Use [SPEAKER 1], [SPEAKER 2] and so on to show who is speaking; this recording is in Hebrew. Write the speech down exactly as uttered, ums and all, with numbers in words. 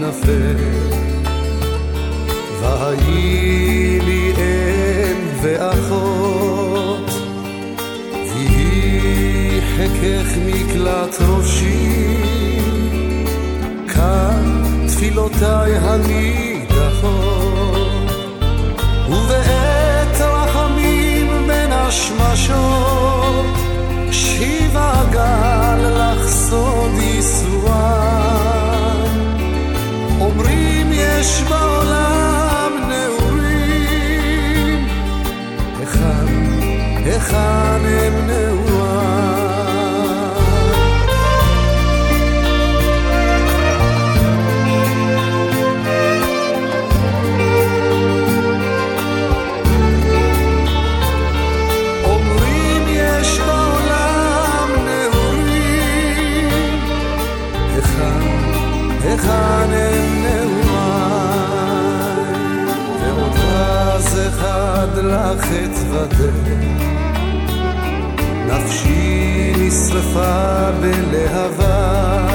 [SPEAKER 1] יפה, והי לי אם ואחות, ויהי חכך מקלט ראשי, כאן תפילותיי הנידחות, ובעת רחמים בין השמשות, שיבה גל לך סוד ייסורם. אומרים יש בעולם נעורים, היכן, היכן הם נעורם? היכן הם נעוריי? ועוד רז אחד לך אתוודה, נפשי נשרפה בלהבה,